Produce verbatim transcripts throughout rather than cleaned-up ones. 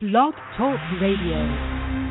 Blog Talk Radio.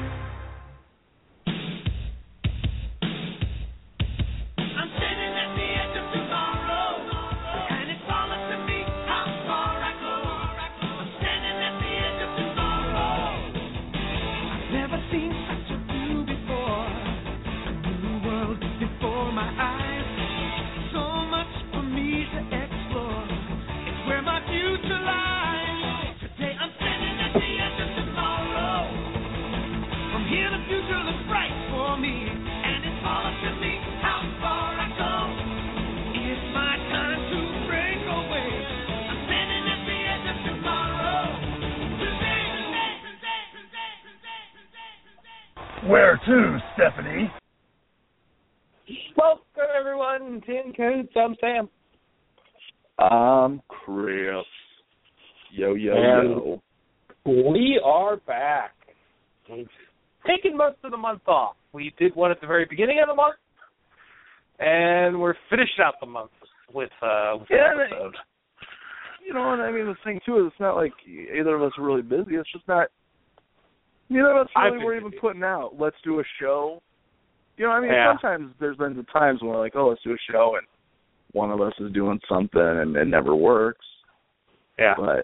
Where to, Stephanie? Welcome, everyone. Tin Codes. I'm Sam. I'm Chris. Yo, yo, and yo. We are back. We've taken most of the month off. We did one at the very beginning of the month, and we're finishing out the month with, uh, with yeah, an episode. You know, and I mean, the thing, too, is it's not like either of us are really busy. It's just not... You know, that's really we're even putting out. Let's do a show. You know, I mean, yeah. sometimes there's been the times when we're like, oh, let's do a show, and one of us is doing something, and it never works. Yeah. But,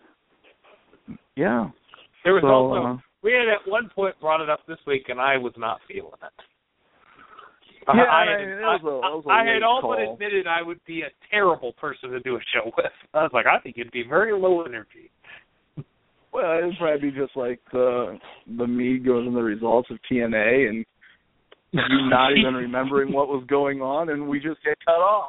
yeah. There was so, also, uh, we had at one point brought it up this week, and I was not feeling it. Yeah, I, I, had, mean, it was a, it was a I, I late had all call. but admitted I would be a terrible person to do a show with. I was like, I think it'd be very low energy. Well, it would probably be just like the the me goes in the results of T N A and you not even remembering what was going on, and we just get cut off.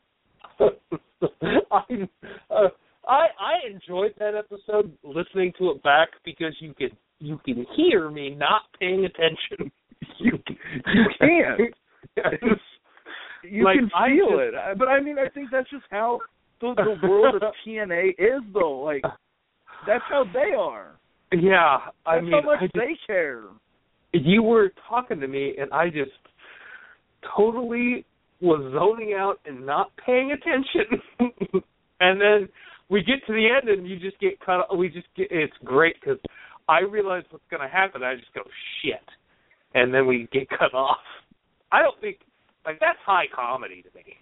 I, uh, I I enjoyed that episode, listening to it back, because you can you can hear me not paying attention. You you can't. It's, you like, can I feel just, it, but I mean, I think that's just how the, the world of T N A is, though. Like. That's how they are. Yeah, I That's mean, how much I just, they care. You were talking to me, and I just totally was zoning out and not paying attention. And then we get to the end, and you just get cut. We just get. It's great because I realize what's going to happen. I just go shit, and then we get cut off. I don't think like that's high comedy to me.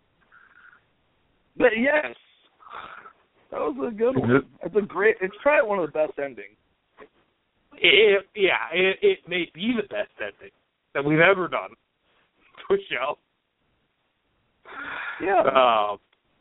But yes. That was a good one. It's a great. It's probably one of the best endings. It, yeah, it, it may be the best ending that we've ever done to a show. Yeah. Um,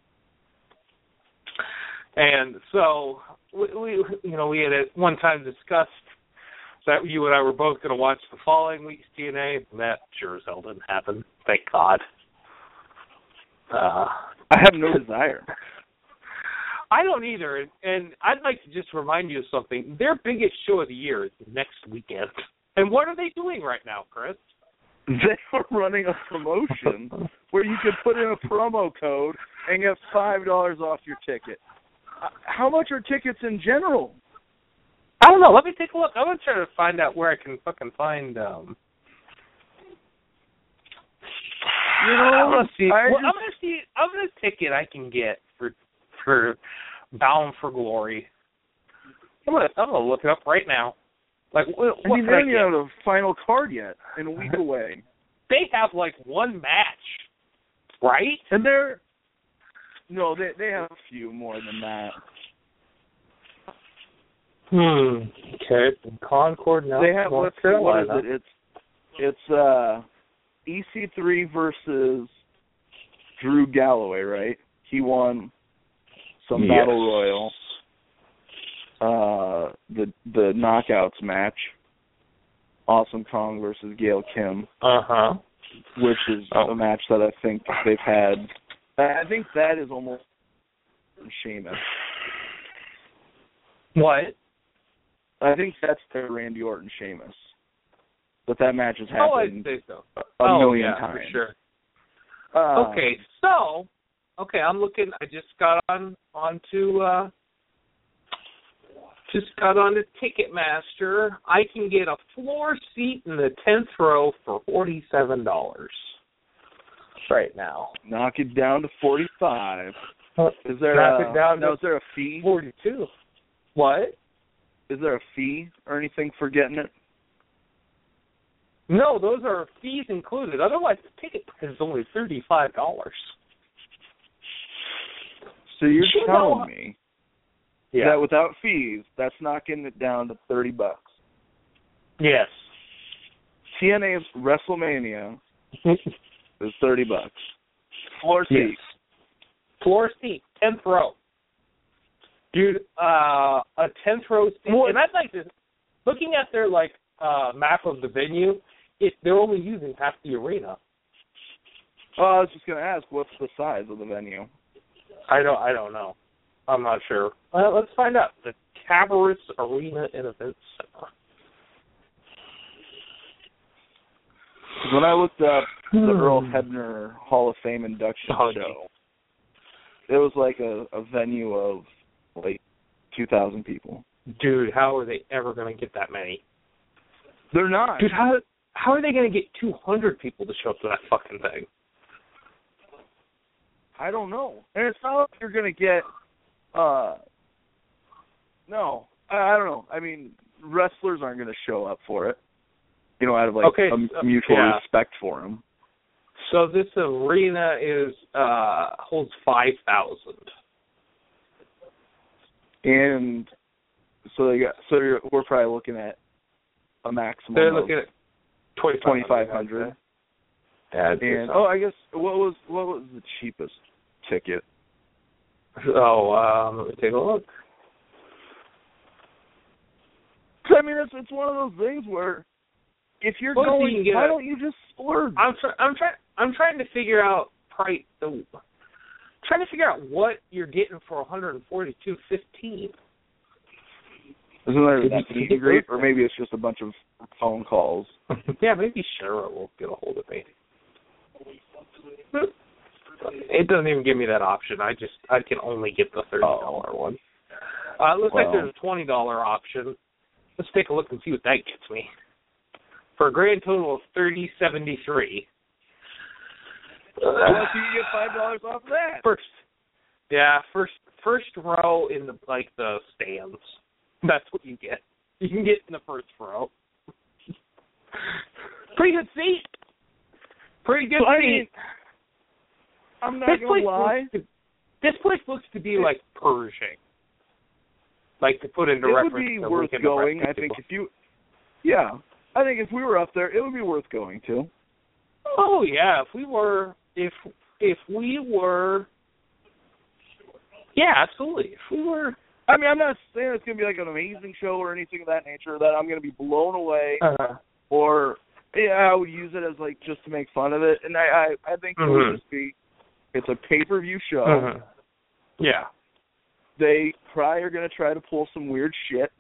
and so we, we, you know, we had at one time discussed that you and I were both going to watch the following week's T N A. That sure as hell didn't happen. Thank God. Uh, I have no desire. I don't either, and I'd like to just remind you of something. Their biggest show of the year is next weekend. And what are they doing right now, Chris? They are running a promotion where you can put in a promo code and get five dollars off your ticket. How much are tickets in general? I don't know. Let me take a look. I'm going to try to find out where I can fucking find... Um... You know, let's see. I Well, just... I'm going to see... I'm going to ticket I can get for... for Bound for Glory. I'm gonna, I'm gonna look it up right now. Like, what, I what mean, they don't even have a final card yet, in a week away. They have like one match, right? And they're no, they they have a few more than that. Hmm. Okay. Concord now. They have let's see, what is it? It's it's uh, E C three versus Drew Galloway, right? He won. Some yes. battle royal, uh, the the knockouts match, Awesome Kong versus Gail Kim, uh huh, which is oh. a match that I think they've had. I think that is almost Sheamus. What? I think that's their Randy Orton Sheamus, but that match has happened oh, I'd say so. a oh, million yeah, times. For sure. Um, okay, so. Okay, I'm looking. I just got on onto uh, just got on to Ticketmaster. I can get a floor seat in the tenth row for forty-seven dollars right now. Knock it down to forty-five. Is there Knock a, it down now, to is there a fee? forty-two. What? is there a fee or anything for getting it? No, those are fees included. Otherwise, the ticket price is only thirty-five dollars. So you're You telling know- me Yeah. that without fees, that's knocking it down to thirty bucks. Yes. T N A's WrestleMania is thirty bucks. Floor Yes. seat. Floor seat, tenth row. Dude, uh, a tenth row seat. What? And I'd like to, looking at their, like, uh, map of the venue, it, they're only using half the arena. Oh, I was just going to ask, what's the size of the venue? I don't, I don't know. I'm not sure. Well, let's find out. The Cabarrus Arena and Event Center. When I looked up the Hmm. Earl Hebner Hall of Fame induction Oh, show, it was like a, a venue of like two thousand people. Dude, how are they ever going to get that many? They're not. Dude, how how are they going to get two hundred people to show up to that fucking thing? I don't know. And it's not like you're going to get, uh, no, I, I don't know. I mean, wrestlers aren't going to show up for it, you know, out of like Okay, a so- mutual yeah. respect for them. So this arena is uh, holds five thousand. And so they got, so you're, we're probably looking at a maximum They're of looking at twenty-five hundred. Yeah, And oh, I guess what was what was the cheapest ticket? oh, um, let me take a look. I mean, it's it's one of those things where if you're Well, so you going, can get why a- don't you just splurge? I'm try- I'm trying I'm trying to figure out price. The, trying to figure out what you're getting for one hundred forty-two fifteen. Isn't there Did that you- meet and greet, or maybe it's just a bunch of phone calls? Yeah, maybe Shara will get a hold of me. It doesn't even give me that option. I just I can only get the thirty dollar one. Uh, it looks like Well. there's a twenty dollar option. Let's take a look and see what that gets me. For a grand total of thirty seventy three. Well, so you get five dollars off of that. First, yeah, first first row in the like the stands. That's what you get. You can get in the first row. Pretty good seat. Pretty good I seat. mean, I'm not This gonna place lie. looks to, this place looks to be like Pershing. Like to put into It would reference. be to worth Lincoln, going. Nebraska. I think if you, yeah, I think if we were up there, it would be worth going to. Oh yeah, if we were, if if we were, yeah, absolutely. If we were, I mean, I'm not saying it's gonna be like an amazing show or anything of that nature. That I'm gonna be blown away, uh, or yeah, I would use it as like just to make fun of it. And I, I, I think it Mhm. would just be, it's a pay-per-view show. uh, yeah, They probably are gonna try to pull some weird shit,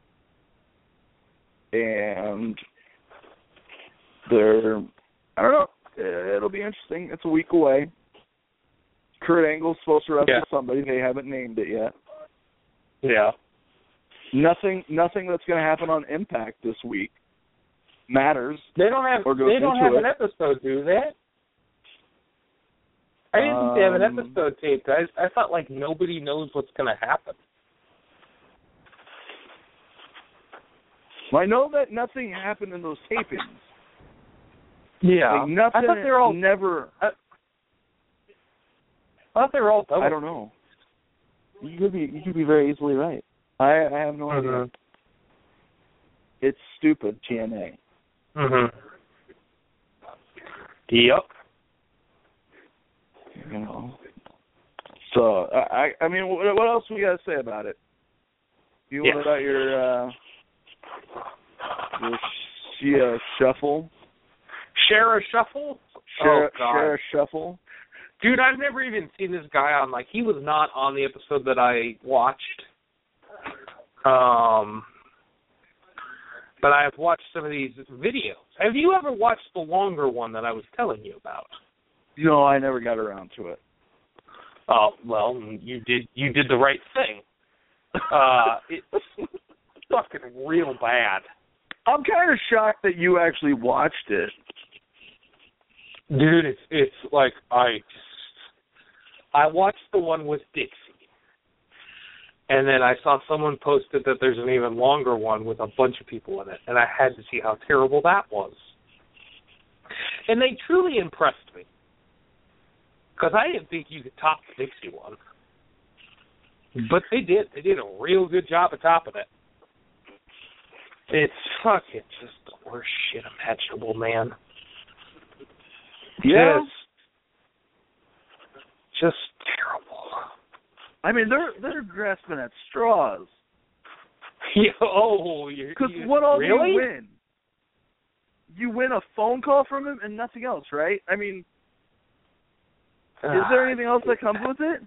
and they're, I don't know. It'll be interesting. It's a week away. Kurt Angle's supposed to wrestle Yeah. somebody. They haven't named it yet. yeah. Nothing. Nothing that's going to happen on Impact this week matters. They don't have Or goes they don't into have it. an episode, do they? I didn't think they have an Um, episode taped. I I thought like nobody knows what's going to happen. Well, I know that nothing happened in those tapings. Yeah, Like nothing. I thought they were all. never. I thought they were all done. I don't know. You could be. You could be very easily right. I, I have no idea. Mhm. It's stupid, T N A. Mhm. Yep. You know. So I. I mean, what, what else we got to say about it? You Yes. want about your uh, your Shia Shuffle? Shara Shuffle? Shara, oh, God. Shara Shuffle? Dude, I've never even seen this guy on, like, he was not on the episode that I watched. Um, but I have watched some of these videos. Have you ever watched the longer one that I was telling you about? You know, I never got around to it. Oh, well, you did you did the right thing. Uh, it's fucking real bad. I'm kind of shocked that you actually watched it. Dude, it's it's like I just I watched the one with Dixie. And then I saw someone posted that there's an even longer one with a bunch of people in it, and I had to see how terrible that was. And they truly impressed me, because I didn't think you could top the Dixie one. But they did. They did a real good job of topping it. It's fucking just the worst shit imaginable, man. Yeah. Just, just terrible. I mean, they're they're grasping at straws. Yeah, oh, you're Because you, what all really? do you win? You win a phone call from him and nothing else, right? I mean, Uh, is there anything else that comes with it?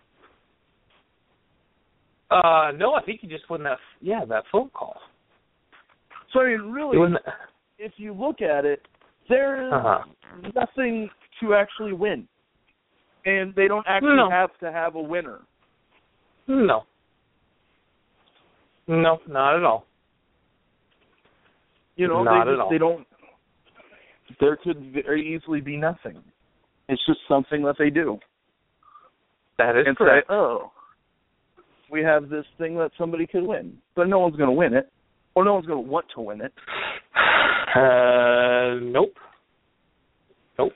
Uh, no, I think you just win that. Yeah, that phone call. So I mean, really, You win the, if you look at it, there's uh-huh. nothing to actually win, and they don't actually No. have to have a winner. No. No, not at all. You know, Not they, at just, all. they don't. There could very easily be nothing. It's just something that they do. That is and correct. say, oh, we have this thing that somebody could win, but no one's going to win it, or no one's going to want to win it. Uh, nope. Nope.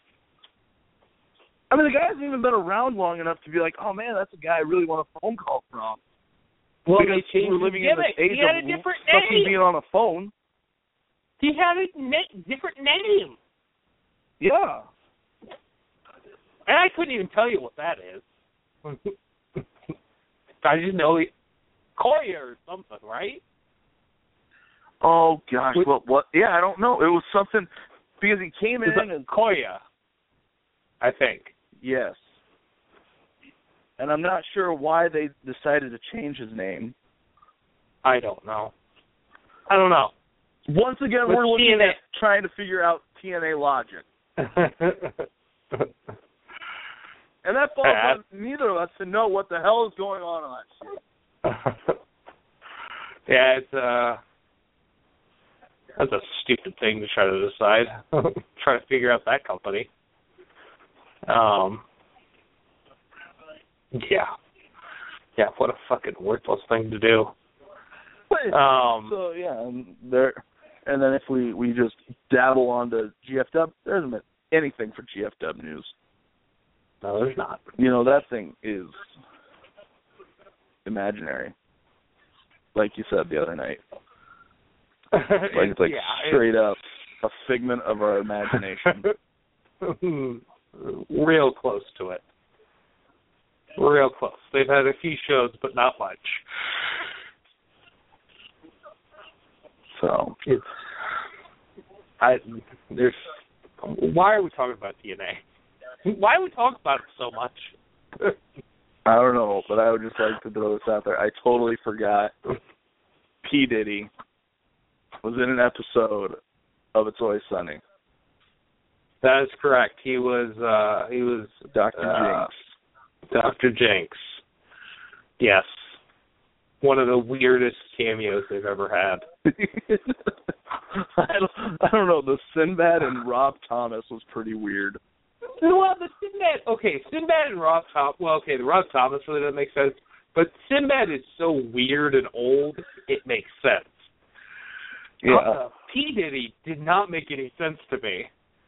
I mean, the guy hasn't even been around long enough to be like, oh man, that's a guy I really want a phone call from. Well, because they changed we're his living in this gimmick. age He had of a different fucking name. being on a phone. He had a ne- different name. Yeah. And I couldn't even tell you what that is. I just know he, Koya or something, right? Oh gosh, What- what? What? Yeah, I don't know. It was something because he came in Is and Koya, I think. yes, and I'm not sure why they decided to change his name. I don't know. I don't know. Once again, With we're looking T N A. at trying to figure out T N A logic, and that falls Yeah. on neither of us to know what the hell is going on on that shit. Yeah, it's uh, that's a stupid thing to try to decide. Try to figure out that company. Um. Yeah. Yeah. What a fucking worthless thing to do. Um. So yeah, and there, and then if we, we just dabble onto G F W, there isn't anything for G F W news. No, there's not. You know, that thing is imaginary, like you said the other night. Like it's like yeah, straight up a figment of our imagination. Real close to it. Real close. They've had a few shows, but not much. So It's, I there's why are we talking about T N A? Why are we talking about it so much? I don't know, but I would just like to throw this out there. I totally forgot P. Diddy was in an episode of It's Always Sunny. That is correct. He was uh, he was Doctor uh, Jinx. Doctor Jinx. Yes. One of the weirdest cameos they've ever had. I don't, I don't know. The Sinbad and Rob Thomas was pretty weird. Well, the Sinbad, okay, Sinbad and Rob Thomas, well, okay, the Rob Thomas really doesn't make sense, but Sinbad is so weird and old, it makes sense. Yeah. Uh, P. Diddy did not make any sense to me.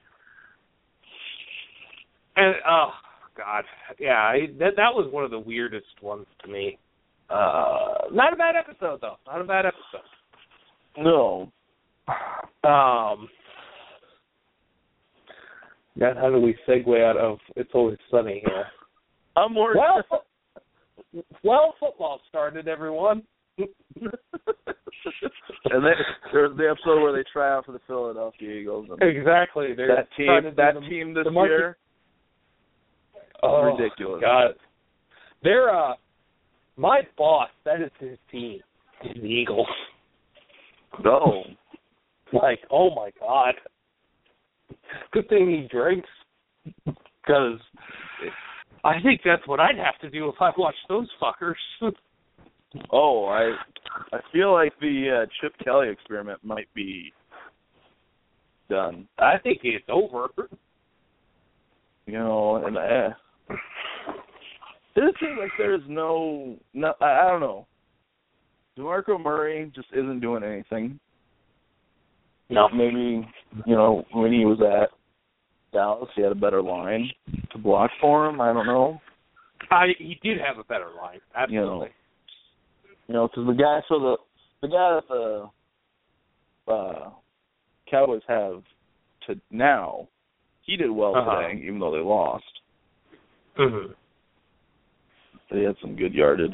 And, oh, God, yeah, I, that that was one of the weirdest ones to me. Uh, not a bad episode, though. Not a bad episode. No. Um, God, how do we segue out of It's Always Sunny here? I'm more. Well, fo- well, football started, everyone. and they, there's the episode where they try out for the Philadelphia Eagles. And Exactly. They're that trying to team, do that the, team this the market- year, oh, ridiculous. God, they're uh, my boss. That is his team, the Eagles. No. Like, oh my God. Good thing he drinks, because I think that's what I'd have to do if I watched those fuckers. Oh, I I feel like the uh, Chip Kelly experiment might be done. I think it's over. You know, and uh, It seems like there's no, no, I, I don't know. DeMarco Murray just isn't doing anything. No. Maybe, you know, when he was at Dallas, he had a better line to block for him. I don't know. I, he did have a better line, absolutely. You know, because you know, the guy, so the the guy that the uh, Cowboys have to now, he did well uh-huh. today, even though they lost. Mm-hmm. They had some good yardage.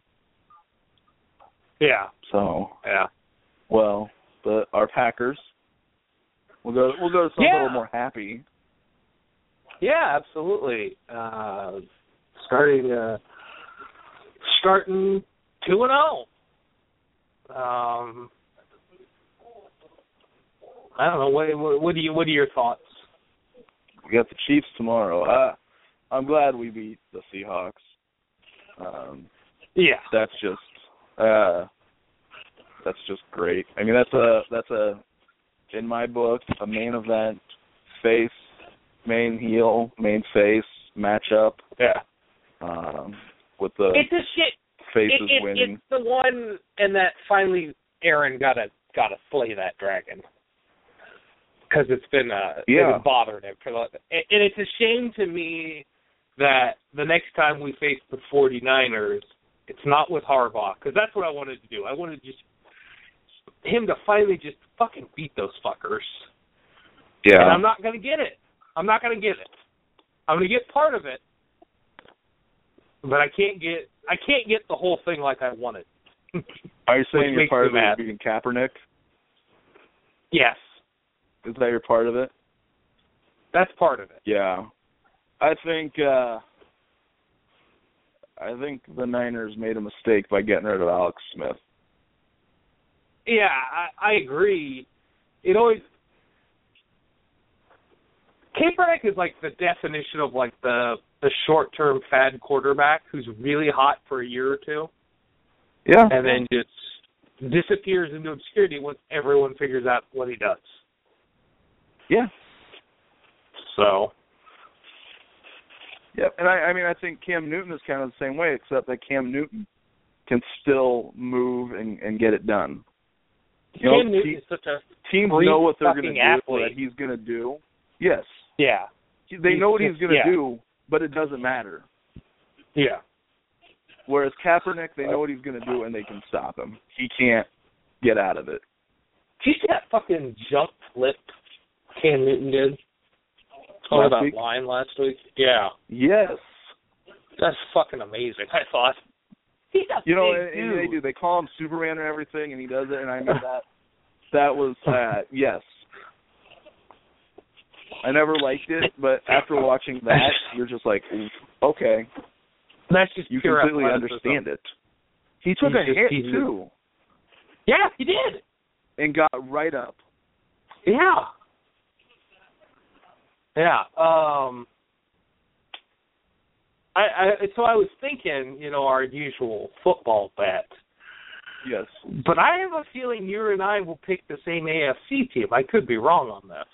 Yeah. So. Yeah. Well, the our Packers. We'll go. We'll go to something yeah. a little more happy. Yeah, absolutely. Uh, starting. Uh, starting two and zero. Um. I don't know. What, what, what do you? What are your thoughts? We got the Chiefs tomorrow. Uh, I'm glad we beat the Seahawks. Um, yeah, that's just uh, that's just great. I mean, that's a that's a in my book a main event face, main heel, main face matchup. Yeah, um, with the it's a shit. faces it, it, winning. It's the one, and that finally Aaron got to got to slay that dragon. Because it's been uh, yeah. it's been bothering him for the, and it's a shame to me that the next time we face the 49ers, it's not with Harbaugh, because that's what I wanted to do. I wanted just him to finally just fucking beat those fuckers. Yeah. And I'm not going to get it. I'm not going to get it. I'm going to get part of it, but I can't get I can't get the whole thing like I wanted. Are you saying you're part of it it being Kaepernick? Yes. Is that your part of it? That's part of it. Yeah. I think uh, I think the Niners made a mistake by getting rid of Alex Smith. Yeah, I, I agree. It always Kaepernick is like the definition of like the the short term fad quarterback who's really hot for a year or two. Yeah. And then just disappears into obscurity once everyone figures out what he does. Yeah. So. Yep, and I, I mean, I think Cam Newton is kind of the same way, except that Cam Newton can still move and, and get it done. You Cam know, Newton te- is such a teams know what they're going to do, athlete. what he's going to do. Yes. Yeah. They he's know what just, he's going to yeah. do, but it doesn't matter. Yeah. Whereas Kaepernick, they know what he's going to do, and they can stop him. He can't get out of it. Did you see that fucking jump flip Cam Newton did? Oh, Last that week? line last week? Yeah. Yes. That's fucking amazing, I thought. He's a You know, big and, dude. and they do. They call him Superman and everything, and he does it, and I mean, that, that was, uh, yes. I never liked it, but after watching that, you're just like, okay. That's just You pure completely athleticism. understand it. He took He's a just- hit, he's- too, Yeah, he did. and got right up. Yeah. Yeah. Um, I, I so I was thinking, you know, our usual football bet. Yes. But I have a feeling you and I will pick the same A F C team. I could be wrong on this.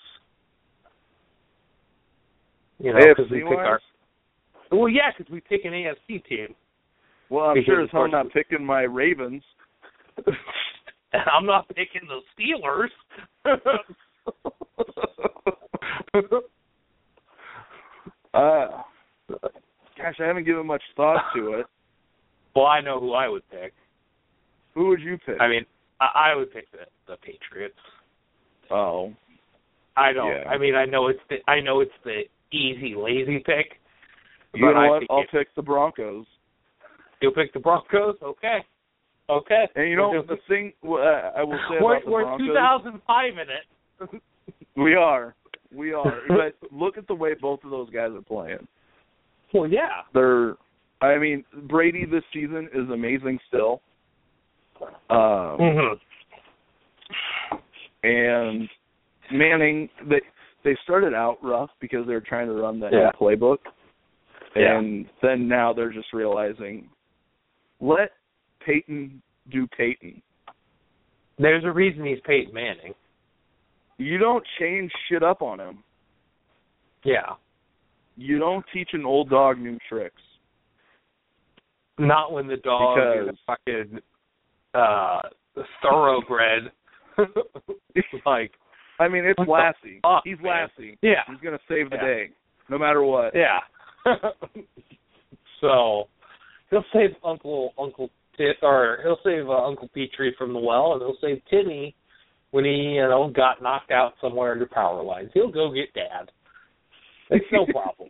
You know, because we pick our. Well, yeah, because we pick an A F C team. Well, I'm Because sure of as hell course not we- picking my Ravens. I'm not picking the Steelers. uh, gosh, I haven't given much thought to it. Well, I know who I would pick. Who would you pick? I mean, I, I would pick the, the Patriots. Oh. I don't. Yeah. I mean, I know it's the I know it's the easy, lazy pick. You but know I what? think I'll it, pick the Broncos. You'll pick the Broncos? Okay. Okay. And you know, the thing uh, I will say we're, about the we're Broncos. two thousand five in it. We are. We are. But look at the way both of those guys are playing. Well, yeah. They're, I mean, Brady this season is amazing still. Um, Mm-hmm. And Manning, they they started out rough because they were trying to run the Yeah. playbook. Yeah. And then now they're just realizing, let Peyton do Peyton. There's a reason he's Peyton Manning. You don't change shit up on him. Yeah. You don't teach an old dog new tricks. Not when the dog because... is a fucking uh, thoroughbred. Like, I mean, it's Lassie. Fuck, He's man. Lassie. Yeah. He's going to save the Yeah. day, no matter what. Yeah. So he'll save Uncle Uncle Tit, or he'll save uh, Uncle Petrie from the well, and he'll save Timmy when he, you know, got knocked out somewhere under power lines. He'll go get Dad. It's no problem.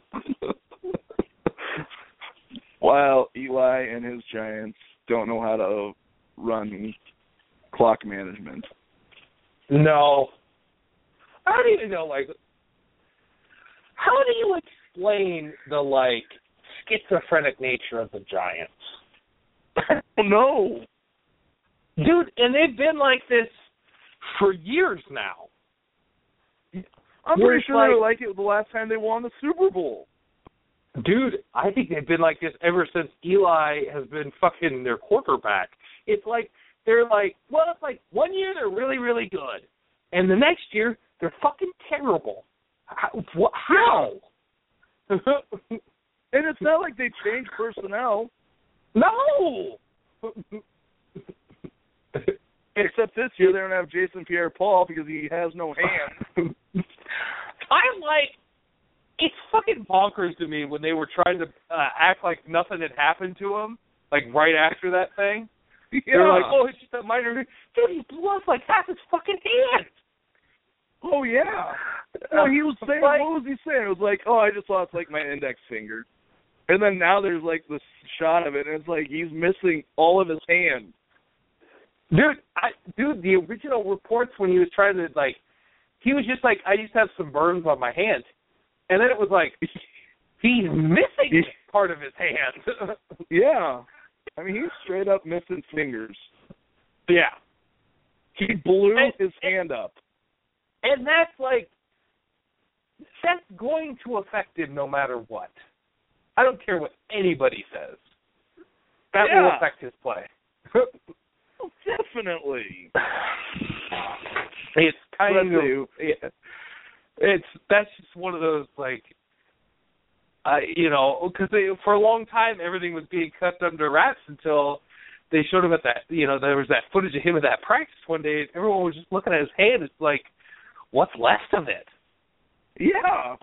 While Eli and his Giants don't know how to run clock management. No. I don't even know, like, how do you explain the, like, schizophrenic nature of the Giants? Oh, no. Dude, and they've been like this for years now. I'm Where pretty it's sure like- they were like it the last time they won the Super Bowl. Dude, I think they've been like this ever since Eli has been fucking their quarterback. It's like, they're like, well, it's like one year they're really, really good. And the next year, they're fucking terrible. How? What, how? And it's not like they changed personnel. No! Except this year, they don't have Jason Pierre-Paul because he has no hands. I'm like, it's fucking bonkers to me when they were trying to uh, act like nothing had happened to him, like right after that thing. Yeah. They're like, oh, it's just a minor... Dude, he blew off like half his fucking hand. Oh, yeah. Well, he was saying, like, what was he saying? It was like, oh, I just lost, like, my index finger. And then now there's, like, this shot of it, and it's like he's missing all of his hand. Dude, I, dude, the original reports when he was trying to, like, he was just like, I used to have some burns on my hand. And then it was like, he's missing part of his hand. Yeah. I mean, he's straight up missing fingers. Yeah. He blew and, his hand up. And that's like, that's going to affect him no matter what. I don't care what anybody says. That yeah. will affect his play. Oh, definitely. It's kind Let's of, yeah, it's, that's just one of those, like, uh, you know, because for a long time everything was being kept under wraps until they showed him at that, you know, there was that footage of him at that practice one day, and everyone was just looking at his hand. It's like, what's left of it? Yeah.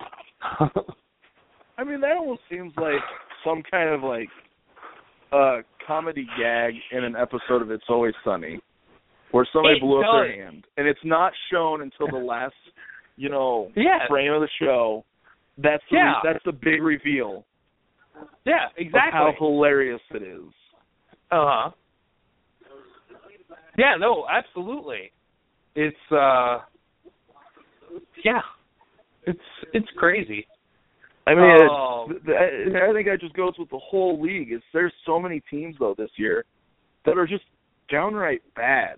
I mean, that almost seems like some kind of, like, uh, comedy gag in an episode of It's Always Sunny, where somebody It blew up does. their hand, and it's not shown until the last, you know, Yeah. frame of the show. That's the, Yeah. that's the big reveal. Yeah, exactly. Of how hilarious it is. Uh-huh. Yeah, no, absolutely. It's, uh, yeah, it's it's crazy. I mean, Oh. it's, I think that just goes with the whole league. Is there's so many teams, though, this year that are just downright bad.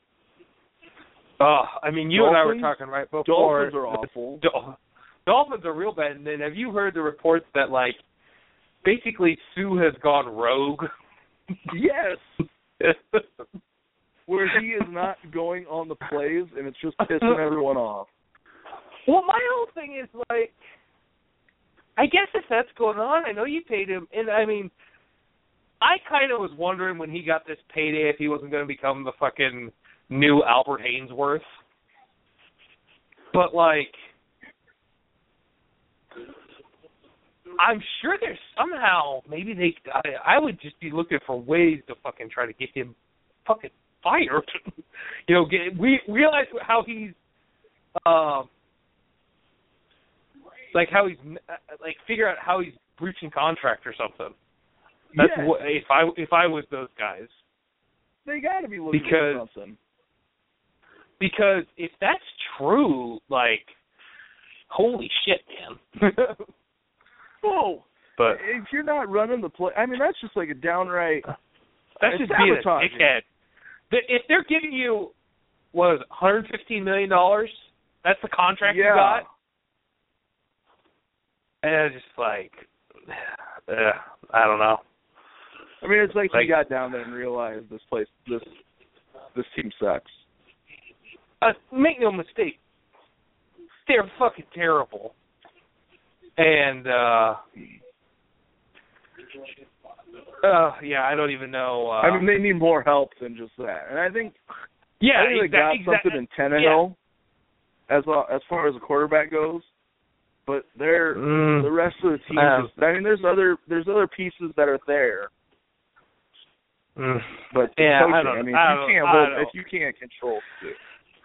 Oh, I mean, you Dolphins, and I were talking right before. Dolphins are awful. Dol- Dolphins are real bad. And then have you heard the reports that, like, basically Sue has gone rogue? Yes. Where he is not going on the plays, and it's just pissing everyone off. Well, my whole thing is, like, I guess if that's going on, I know you paid him. And, I mean, I kind of was wondering when he got this payday if he wasn't going to become the fucking new Albert Hainsworth. But, like, I'm sure there's somehow, maybe they, I, I would just be looking for ways to fucking try to get him fucking fired. You know, get, we realize how he's, um, like how he's, like figure out how he's breaching contract or something. That's Yes. what, if I if I was those guys. They got to be looking Because- for something. Because if that's true, like, holy shit, man. Oh, But if you're not running the play, I mean, that's just like a downright. that's It's just being a sabotaging. dickhead. The- If they're giving you, what is it, one hundred fifteen million dollars, that's the contract Yeah. you got? And it's just like, uh, I don't know. I mean, it's like, Like- he got down there and realized this place, this this team sucks. Uh, make no mistake, they're fucking terrible. And, uh, Uh, yeah, I don't even know. Uh, I mean, they need more help than just that. And I think, yeah, I think they got exactly, something in Tannehill yeah. as well, as far as the quarterback goes. But they're mm, the rest of the team. um, Just, I mean, there's other there's other pieces that are there. Mm, but yeah, coaching, I don't. I mean, I if don't, you can't I hold, don't. if you can't control it.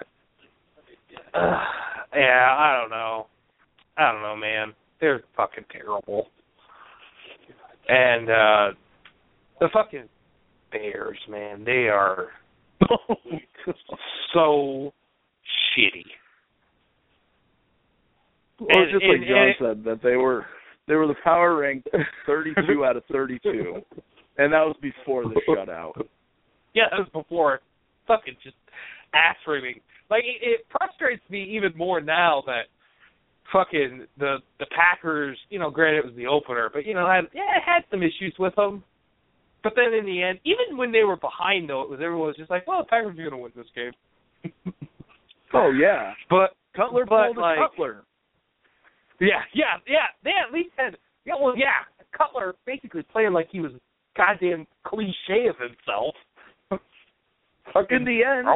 Uh, yeah, I don't know. I don't know, man. They're fucking terrible. And uh the fucking Bears, man, they are so shitty. Well, And- just and- like John and- said, that they were they were the power ranked thirty-two out of thirty-two, and that was before the shutout. Yeah, that was before fucking just ass raping. Like it, it frustrates me even more now that fucking the the Packers, you know, granted it was the opener, but you know, had yeah, it had some issues with them. But then in the end, even when they were behind though, it was everyone was just like, well, the Packers are gonna win this game. Oh yeah. But Cutler but pulled a like, Cutler. Yeah, yeah, yeah. They at least had yeah, well yeah, Cutler basically playing like he was goddamn cliche of himself. In the end,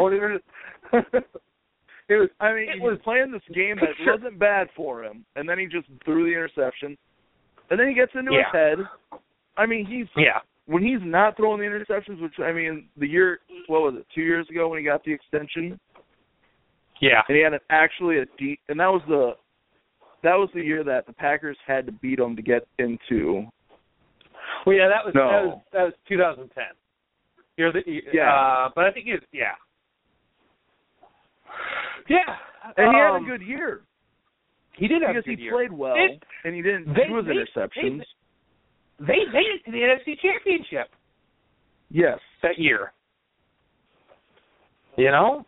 it was. I mean, it he was was playing this game that sure. wasn't bad for him, and then he just threw the interception, and then he gets into yeah. his head. I mean, he's yeah. when he's not throwing the interceptions, which I mean, the year what was it, two years ago when he got the extension, Yeah. and he had an, actually a deep, and that was the that was the year that the Packers had to beat him to get into. Well, yeah, that was No. that was that was two thousand ten. You're the Yeah. uh, but I think it yeah. Yeah. And he had um, a good year. He did have because a good he year. played well, It, and he didn't they, do his they, interceptions. They, they made it to the N F C Championship Yes. that year. You know?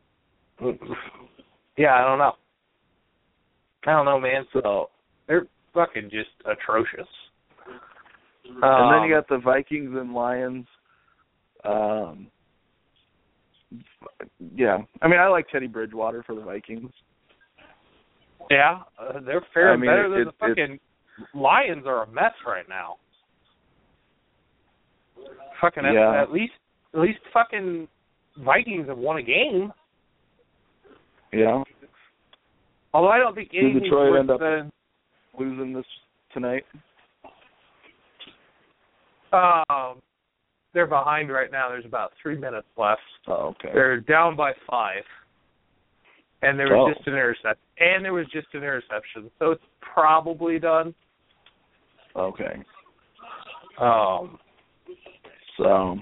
Yeah, I don't know. I don't know, man. So, They're fucking just atrocious. and Um, then you got the Vikings and Lions. Um, yeah, I mean, I like Teddy Bridgewater for the Vikings. Yeah, uh, they're fair I and mean, better it- than it- the fucking Lions are a mess right now. Fucking at, Yeah. at least, at least fucking Vikings have won a game. Yeah, Although I don't think Did anything's Detroit worse end up- than. losing this tonight. Um, they're behind right now. There's about three minutes left. Oh, okay. They're down by five, and there was Oh. just an interception. And there was just an interception, so it's probably done. Okay. Um, So.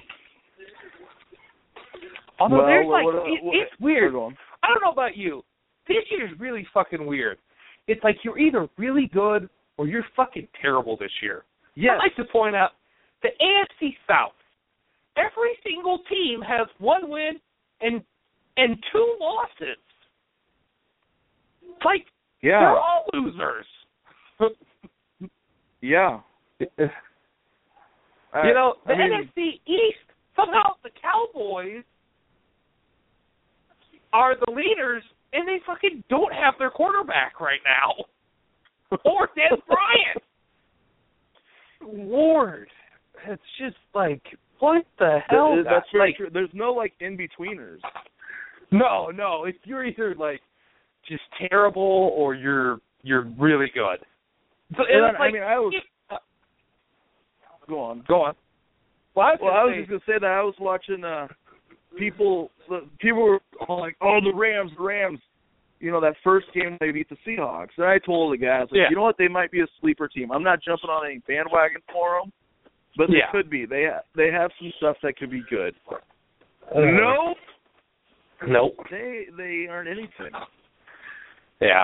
although well, there's like what, it, what, it's weird. Go on. I don't know about you. This year's really fucking weird. It's like you're either really good or you're fucking terrible this year. Yes. I'd like to point out the A F C South. Every single team has one win and and two losses. It's like Yeah. they're all losers. Yeah. I, you know, the I mean, N F C East, somehow the Cowboys are the leaders, and they fucking don't have their quarterback right now. Or Des Bryant. Lord. It's just like, what the hell? th- that's very like, true. There's no, like, in-betweeners. No, no. If you're either, like, just terrible or you're you're really good. So, And it's then, like, I mean, I was... uh, Go on. go on. Well, I was, Well, gonna I was say, just going to say that I was watching uh, people... People were all like, oh, the Rams, the Rams. You know, that first game they beat the Seahawks. And I told the guys, like, Yeah. you know what, they might be a sleeper team. I'm not jumping on any bandwagon for them, but they Yeah. could be. They ha- they have some stuff that could be good. Uh, no, Nope. they they aren't anything. Yeah.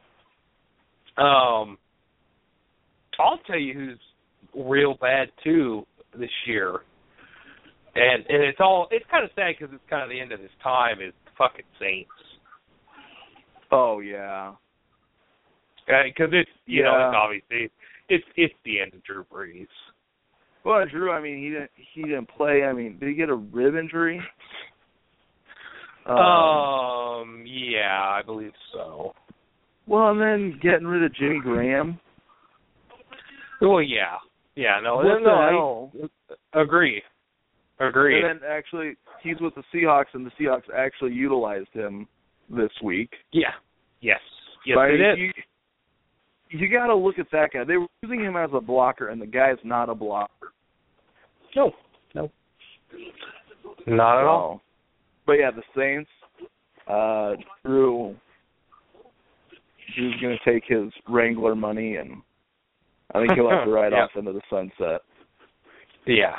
Um, I'll tell you who's real bad too this year, and and it's all it's kind of sad because it's kind of the end of his time. Is the fucking Saints. Oh yeah, Because it's you know Yeah. it's obviously it's it's the end of Drew Brees. well, Drew. I mean, he didn't he didn't play. I mean, did he get a rib injury? Um, Um, yeah, I believe so. well, and then getting rid of Jimmy Graham. Well, yeah, yeah, no, What no, the I- hell? Agree. Agree. And then actually, he's with the Seahawks, and the Seahawks actually utilized him this week. Yeah. Yes. Yes, but they did. You, you got to look at that guy. They were using him as a blocker, and the guy's not a blocker. No. No. Not at so, all. But yeah, the Saints, uh, Drew, Drew's going to take his Wrangler money, and I think he'll have to ride yeah. off into the sunset. Yeah.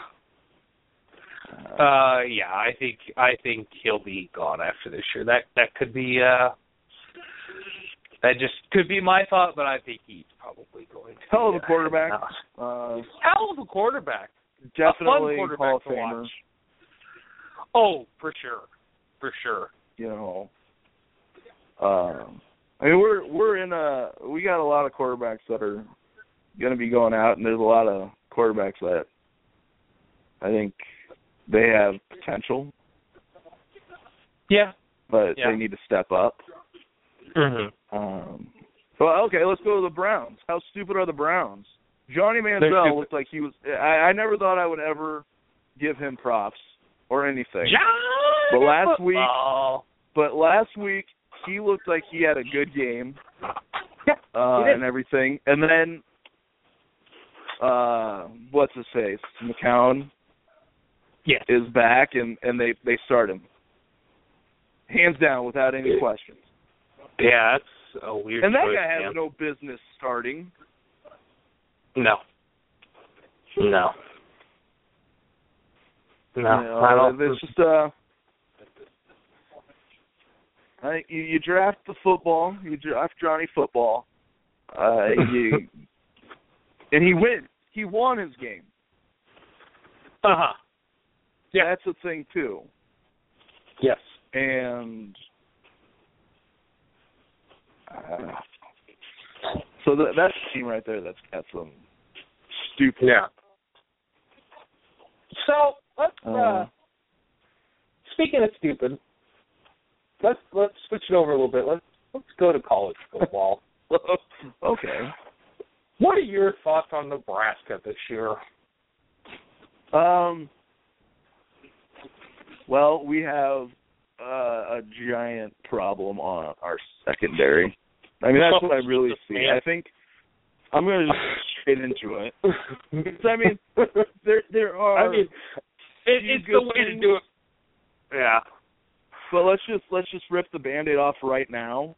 Uh, yeah, I think I think he'll be gone after this year. That that could be uh, that just could be my thought, but I think he's probably going to. Hell of be, a quarterback. Uh, Uh, hell of a quarterback. definitely a fun quarterback Hall of to Famer. watch. Oh, for sure, for sure. You know, um, I mean we're we're in a we got a lot of quarterbacks that are going to be going out, and there's a lot of quarterbacks that I think they have potential. Yeah, but yeah. they need to step up. Mm-hmm. Um, well, okay, let's go to the Browns. How stupid are the Browns? Johnny Manziel looked like he was. I, I never thought I would ever give him props or anything. Johnny but last football. week, but last week he looked like he had a good game. Yeah, uh, and everything, and then uh, what's his face, McCown. Yes. Is back, and, and they, they start him. Hands down, without any questions. Yeah, that's a weird And that choice, guy has man. no business starting. No. No. No. You know, I don't. it's just, uh, I think you, you draft the football, you draft Johnny Football, uh, you, and he wins. He won his game. Uh-huh. Yeah, that's the thing too. Yes. And uh, so that, that's the team right there that's got some stupid. Yeah. So let's. Uh, uh, speaking of stupid, let's let's switch it over a little bit. Let's let's go to college football. okay. What are your thoughts on Nebraska this year? Um. Well, we have uh, a giant problem on our secondary. I mean, that's what I really see. I think I'm going to just straight into it. I mean, there there are. I mean, it, it's the way things, to do it. Yeah. But let's just let's just rip the Band-Aid off right now.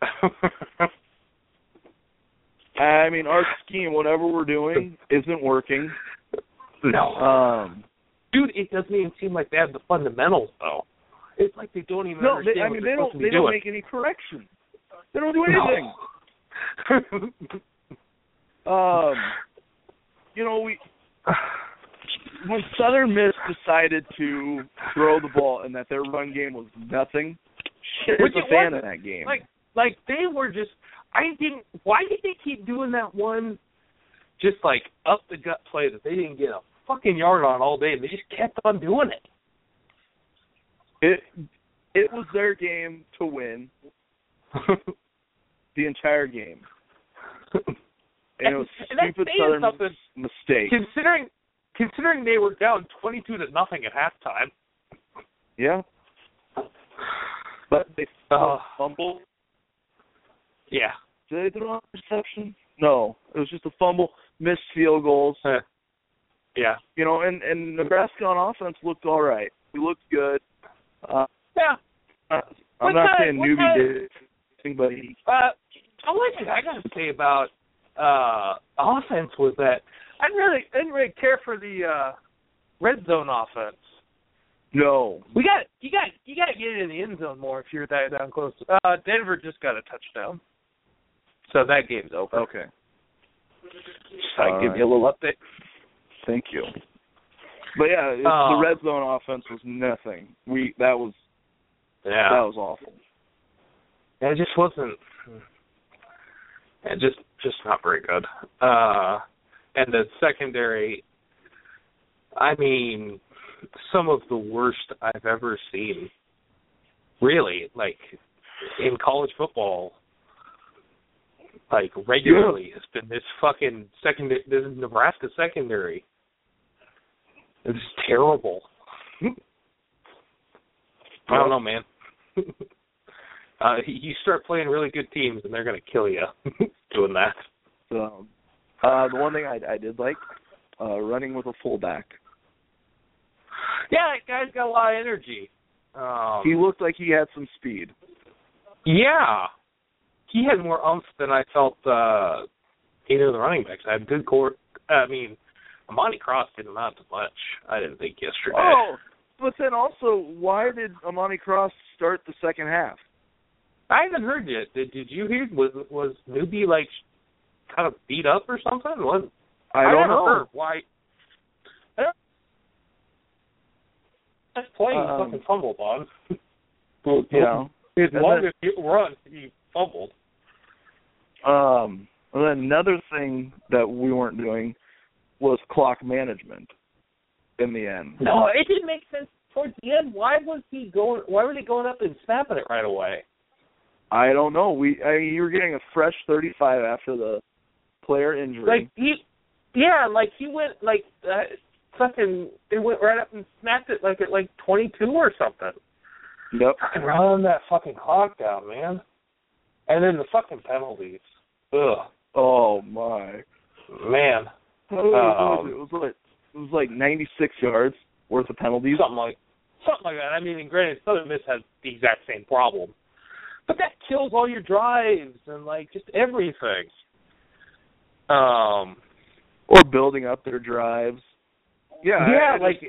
I mean, our scheme, whatever we're doing, isn't working. No. Um. Dude, it doesn't even seem like they have the fundamentals, though. It's like they don't even no, understand they, I what mean, they're they don't. supposed to They be don't doing. make any corrections. They don't do anything. No. um, you know, we when Southern Miss decided to throw the ball and that their run game was nothing, shit was Which a it fan wasn't. in that game. Like, like they were just. I didn't. Why did they keep doing that one? Just like up the gut play that they didn't get a fucking yard on all day, and they just kept on doing it. It it was their game to win the entire game, and it was and stupid that's saying Southern something, mistake. Considering considering they were down twenty-two to nothing at halftime. Yeah, but they Uh, fumbled. Yeah. Did they throw an interception? No, it was just a fumble, missed field goals. Uh, yeah. You know, and, and Nebraska on offense looked all right. We looked good. Uh, Yeah. I'm What not kind- saying what newbie kind- did anything, but he. Uh, one thing I got to say about uh, offense was that I didn't really didn't really care for the uh, red zone offense. No. We got you got you got to get it in the end zone more if you're that down close. Uh, Denver just got a touchdown, so that game's over. Okay. So I All give right. you a little update. Thank you. But yeah, it, Uh, the red zone offense was nothing. We that was Yeah, that was awful. it just wasn't. It just just not very good. Uh, and the secondary, I mean, some of the worst I've ever seen. Really, like in college football, like regularly, has been this fucking secondary, this Nebraska secondary. It was terrible. I don't know, man. uh, you start playing really good teams, and they're going to kill you doing that. So, uh, the one thing I, I did like, uh, running with a fullback. Yeah, that guy's got a lot of energy. Um, He looked like he had some speed. Yeah. He had more umph than I felt uh, either of the running backs. I had good court. I mean, Amani Cross didn't amount to much, I didn't think, yesterday. Oh, but then also, why did Amani Cross start the second half? I haven't heard yet. Did, did you hear? Was was Newbie, like, kind of beat up or something? Was, I don't I never know. heard why. I don't That's playing Um, fucking fumbled on. You know. His And longest run, he fumbled. Um, and then another thing that we weren't doing was clock management in the end. No, it didn't make sense towards the end. Why was he going? Why were they going up and snapping it right away? I don't know. We, I mean, you were getting a fresh thirty-five after the player injury. Like he, yeah, like he went like uh, fucking. They went right up and snapped it like at like twenty-two or something. Yep. Fucking run that fucking clock down, man. And then the fucking penalties. Ugh. Oh my. Man. How did it, Um, it was like it was like ninety-six yards worth of penalties. Something like something like that. I mean, and granted, Southern Miss has the exact same problem, but that kills all your drives and like just everything. Um, Or building up their drives. Yeah. yeah, I, I like. just,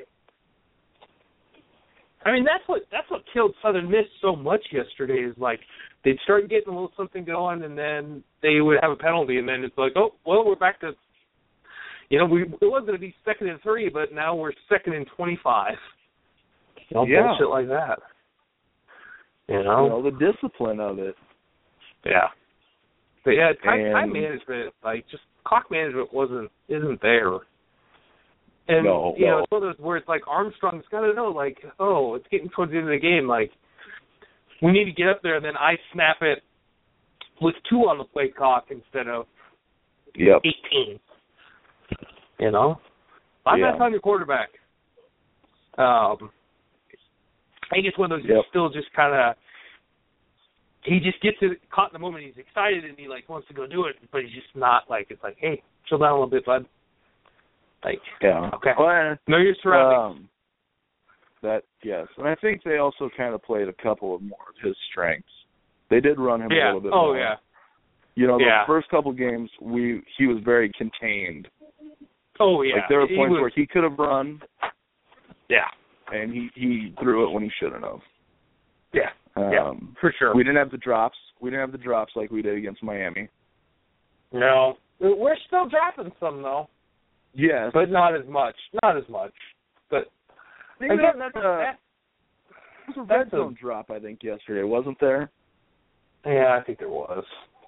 I mean, that's what that's what killed Southern Miss so much yesterday. Is like they'd start getting a little something going, and then they would have a penalty, and then it's like, oh, well, we're back to. You know, we it was going to be second and three, but now we're second and twenty-five. You know, yeah. bullshit like that. You know? You know, the discipline of it. Yeah. But yeah, time, And- time management, like just clock management wasn't isn't there. And No, you no. know, it's one of those where it's like Armstrong's got to know, like, oh, it's getting towards the end of the game, like we need to get up there, and then I snap it with two on the play clock instead of Yep. eighteen. You know, I'm Yeah. not on your quarterback. Um, I think it's one of those Yep. you still just kind of. He just gets it caught in the moment. He's excited and he like wants to go do it, but he's just not like it's like, hey, chill down a little bit, bud. Like, Yeah. okay, Well, know your surroundings. Um, that yes, and I think they also kind of played a couple of more of his strengths. They did run him a yeah. little bit Oh more. yeah. You know, the Yeah. first couple games, we he was very contained. Oh yeah. Like there were He points was- where he could have run, Yeah. and he he threw it when he shouldn't have. Yeah. Um, yeah. For sure. We didn't have the drops. We didn't have the drops like we did against Miami. No. We're still dropping some though, Yes, but not as much. Not as much. But I think again, that, that's, uh, that, there was a red that's a- zone drop, I think, yesterday, wasn't there? yeah, I think there was.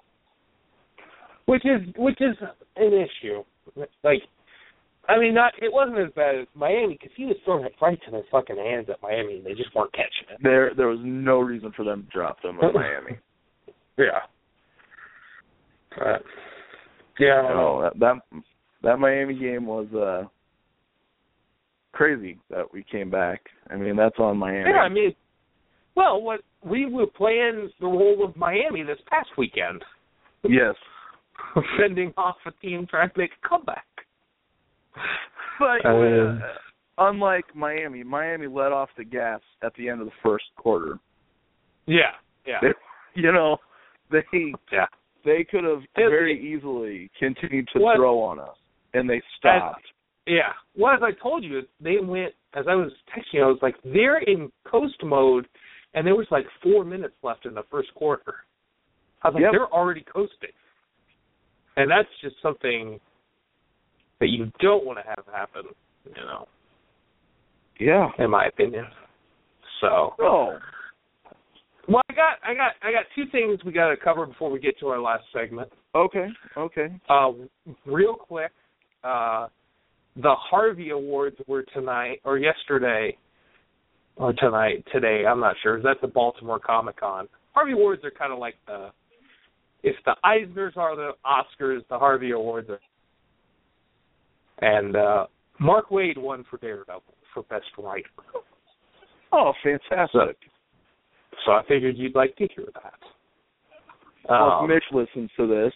Which is which is an issue. Like, I mean, not it wasn't as bad as Miami because he was throwing it right to their fucking hands at Miami and they just weren't catching it. There, there was no reason for them to drop them at Miami. Yeah. But, yeah. No, that, that that Miami game was uh, crazy that we came back. I mean, that's on Miami. Yeah, I mean, well, what we were playing the role of Miami this past weekend, Yes, fending off a team trying to make a comeback. but Uh, uh, unlike Miami, Miami let off the gas at the end of the first quarter. Yeah, yeah, They, you know, they yeah. they could have It- very easily continued to What- throw on us, and they stopped. Yeah. Well, as I told you, they went, as I was texting you, I was like, they're in coast mode, and there was like four minutes left in the first quarter. I was like, Yep. they're already coasting. And that's just something that you don't want to have happen, you know, Yeah. in my opinion. So, Oh. well, I got, I got, I got two things we got to cover before we get to our last segment. Okay. Okay. Uh, real quick, uh, the Harvey Awards were tonight or yesterday, or tonight, today. I'm not sure. That's the Baltimore Comic Con. Harvey Awards are kind of like the, if the Eisners are the Oscars, the Harvey Awards are. And uh, Mark Waid won for Daredevil for Best Writer. Oh, fantastic. So, so I figured you'd like to hear that. Well, Um, if Mitch listens to this,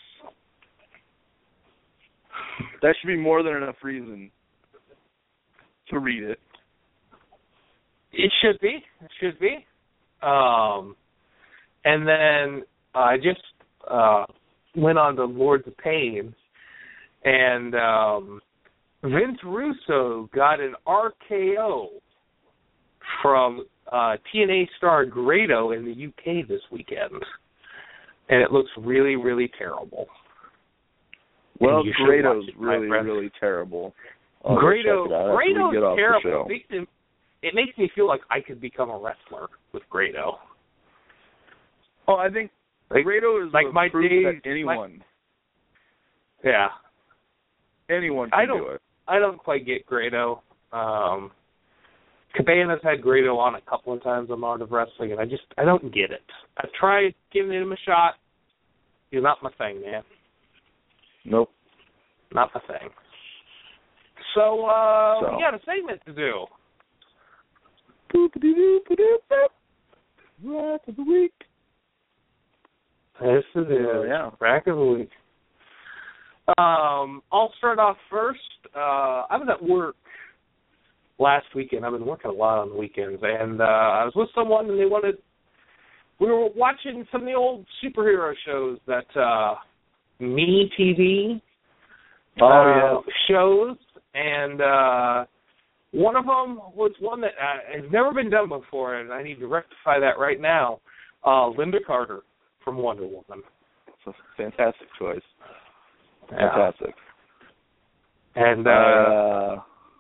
that should be more than enough reason to read it. It should be. It should be. Um, and then I just uh, went on to Lords of Pain, and um, Vince Russo got an R K O from uh, T N A star Grado in the U K this weekend. And it looks really, really terrible. Well, And you should Grado's watch it, really, my friend. really terrible. I'll go Grado, check it out after we Grado's get off the terrible. show. It makes, him, it makes me feel like I could become a wrestler with Grado. Oh, I think Like, Grado is like the my proof days, that anyone, yeah. anyone can I don't, do it. I don't quite get Grado. Um, Cabanas had Grado on a couple of times on Art of Wrestling, and I just, I don't get it. I've tried giving him a shot. He's not my thing, man. Nope. Not my thing. So, uh, So. we got a segment to do. Rack of the week. Yes, it is. Oh, yeah. Rack of the week. Um, I'll start off first. Uh, I was at work last weekend. I've been working a lot on the weekends, and uh, I was with someone, and they wanted. We were watching some of the old superhero shows that uh, Me T V Oh, uh, yeah. shows, and uh, one of them was one that uh, has never been done before, and I need to rectify that right now. Uh, Linda Carter from Wonder Woman. It's a fantastic choice. Yeah. Fantastic. And uh, uh,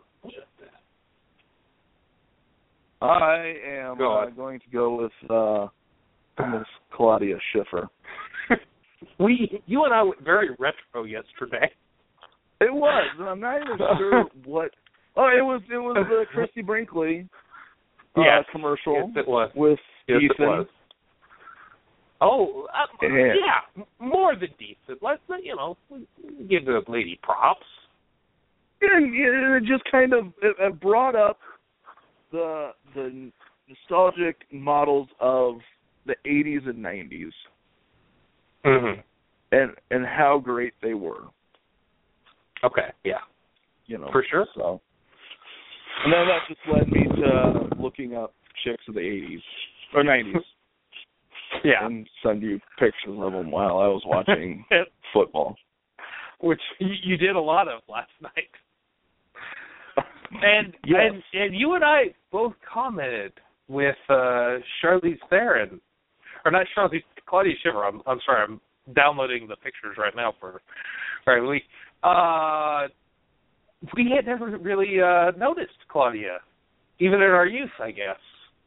I am Go uh, on. going to go with uh, Miss Claudia Schiffer. we, you and I went very retro yesterday. It was. and I'm not even sure what. Oh, it was. It was the Christy Brinkley uh, Yes. commercial Yes, it was. with Yes, it Ethan. was. Oh, uh, Yeah. yeah, m- more than decent. Let's, you know, give the lady props. And it just kind of it, it brought up the the nostalgic models of the eighties and nineties, Mm-hmm. and and how great they were. Okay, yeah. You know, For sure. So, and then that just led me to looking up chicks of the eighties or nineties. Yeah. And send you pictures of them while I was watching football. Which you, you did a lot of last night. And, Yes. and and you and I both commented with uh, Charlize Theron, or not Charlize, Claudia Schiffer. I'm, I'm sorry, I'm downloading the pictures right now for right we uh we had never really uh, noticed Claudia, even in our youth, I guess.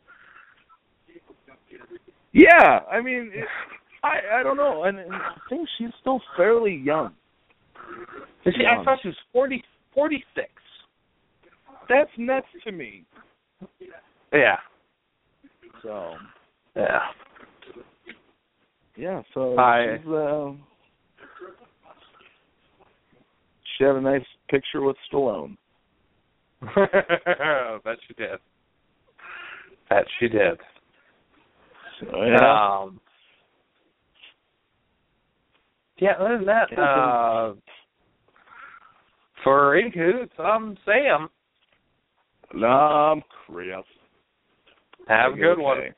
Yeah, I mean, it, I I don't know, and, and I think she's still fairly young. See, I thought she was forty, forty-six. That's nuts to me. Yeah. So Yeah. yeah, so I- she's, uh, she had a nice picture with Stallone. That she did. That she did. So, yeah. Um, yeah, other than that, uh, for Incoots, I'm Sam. No, I'm Chris. Have a good one. Okay.